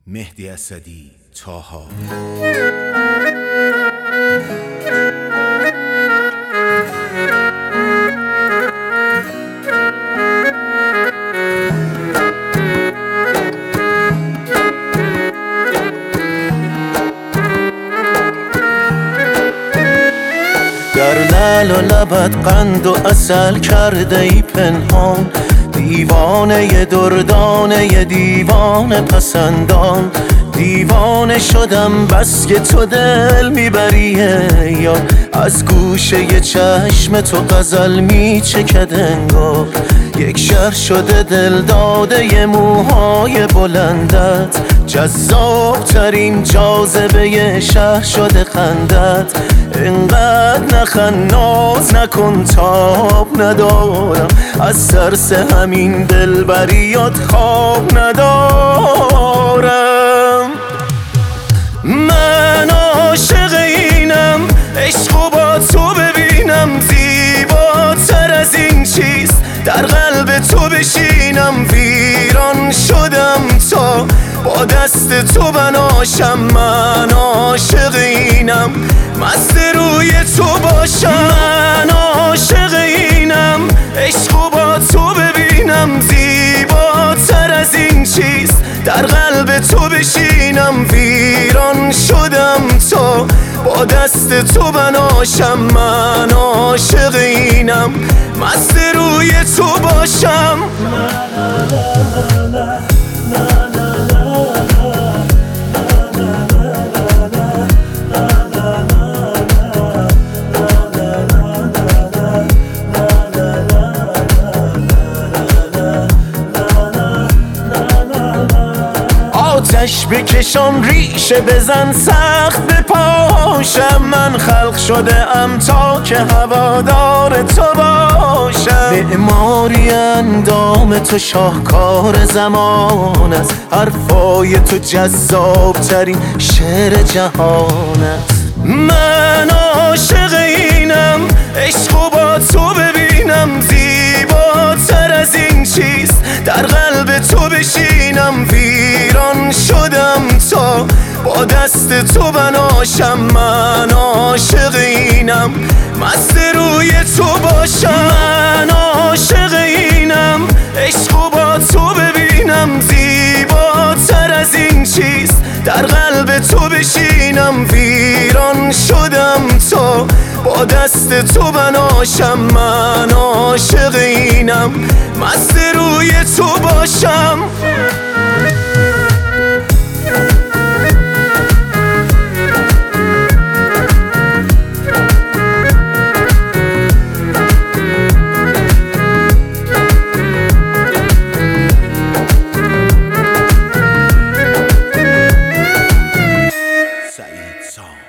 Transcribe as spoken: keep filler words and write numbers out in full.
مهدی اسدی، طاها. در لعل و لبت قند و عسل کرده ای پنهان، دیوانه دردانه دیوانه پسندان. دیوانه شدم بس که تو دل میبریه یا از گوشه چشم تو غزل میچکد انگار. یک شهر شده دل داده موهای بلندت، جذاب ترین جاذبه شهر شده خندت. اینقدر نخن ناز نکن تاب ندارم، از ترس همین دلبریات خواب ندارم. من عاشق اینم عشقو با تو ببینم، زیباتر از این چیز در قلب تو بشینم. ویران شدم تا با دست تو بناشم، من عاشق اینم مست روی تو باشم. من عاشق اینم عشقو با تو ببینم، زیباتر از این چیز در قلب تو بشینم. ویران شدم تا با دست تو بناشم، من عاشق اینم مست روی تو باشم. آتش بکشم ریشه بزن سخت بپاشم، من خلق شده ام تا که هوادار تو باشم. معماری اندام تو شاهکار زمان است، حرفای تو جذاب ترین شعر جهان است. من عاشق اینم عشقو با تو ببینم، زیباتر از این چیز در قلب تو بشینم. ویران شدم تا با دست تو بناشم، من عاشق اینم مست روی تو باشم. من عاشق اینم عشقو با تو ببینم، زیباتر از این چیز در قلب تو بشینم. ویران شدم تا با دست تو بناشم، من عاشق اینم مست روی تو باشم. سعید سام.